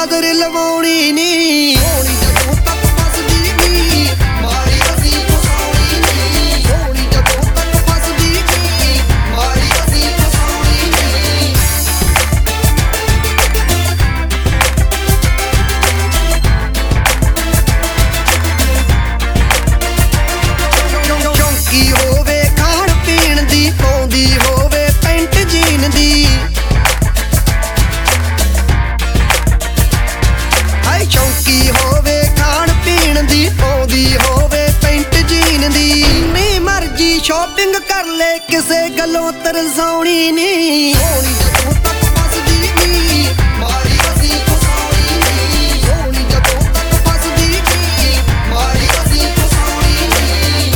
ਨਜ਼ਰ ਲਵਾਉਣੀ ਨੀ ਹੋਣੀ ਜਦੋਂ ਤੱਕ ਫਸਦੀ ਨੀ ਮਾਰੀ ਅਸੀਂ ਫਸਾਉਣੀ ਨੀ ਹੋਣੀ ਜਦੋਂ ਤੱਕ ਫਸਦੀ ਨੀ ਮਾਰੀ ਅਸੀਂ ਫਸਾਉਣੀ ਨੀ ਚੌਂਕੀ ਹੋਵੇ ਖਾਣ ਪੀਣ ਦੀ ਪਾਉਂਦੀ ਹੋਵੇ ਪੈਂਟ ਜੀਨ ਦੀ ਚੌਂਕੀ ਹੋਵੇ ਖਾਣ ਪੀਣ ਦੀ ਪਾਉਂਦੀ ਹੋਵੇ ਪੈਂਟ ਜੀਨ ਦੀ ਜਿੰਨੀ ਮਰਜੀ ਸ਼ਾਪਿੰਗ ਕਰ ਲੈ ਕਿਸੇ ਗੱਲੋਂ ਤਰਸਾਉਣੀ ਨੀ ਹੋਣੀ ਜਦੋਂ ਤੱਕ ਫਸਦੀ ਨੀ ਮਾਰੀ ਅਸੀਂ ਫਸਾਉਣੀ ਨੀ ਹੋਣੀ ਜਦੋਂ ਤੱਕ ਫਸਦੀ ਨੀ ਮਾਰੀ ਅਸੀਂ ਫਸਾਉਣੀ ਨੀ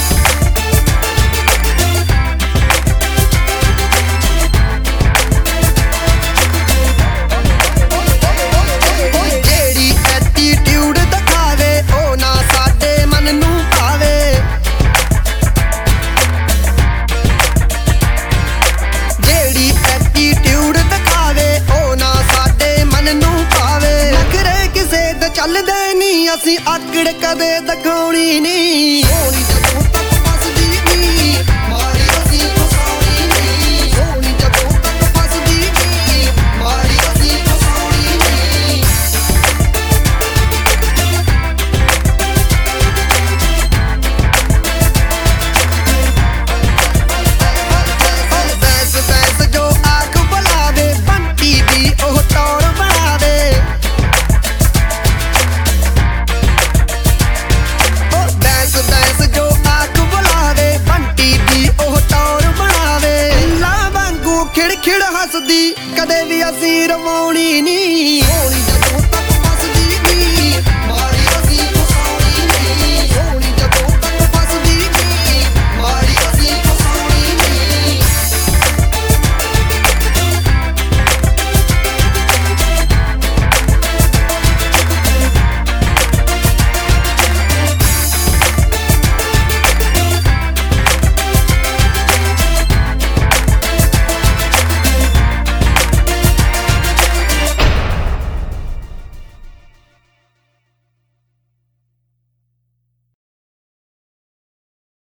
ਚੱਲਦੇ ਨੀ ਅਸੀਂ ਆਕੜ ਕਦੇ ਦਿਖਾਉਣੀ ਨੀ ਹੋਣੀ ਜਦੋਂ ਤੱਕ ਫਸਦੀ ਨੀ ਮਾਰੀ ਅਸੀਂ ਫਸਾਉਣੀ ਨੀ ਹੋਣੀ ਜਦੋਂ ਤੱਕ ਫਸਦੀ ਨੀ ਮਾਰੀ ਅਸੀਂ ਫਸਾਉਣੀ ਨੀ ਬੈਸ ਬੈਸ ਜੋ ਆਖ ਬੁਲਾਵੇ ਬੰਟੀ ਦੀ ਉਹ ਟੌਰ ਬਣਾਵੇ ਬੈਸ ਜੋ ਆਖ ਬੁਲਾਵੇ ਬੰਟੀ ਦੀ ਉਹ ਟੌਰ ਬਣਾਵੇ ਲਾ ਵਾਂਗੂ ਖਿੜ ਖਿੜ ਹੱਸਦੀ ਕਦੇ ਵੀ ਅਸੀਂ ਰਵਾਉਣੀ ਨੀ ਹੋਣੀ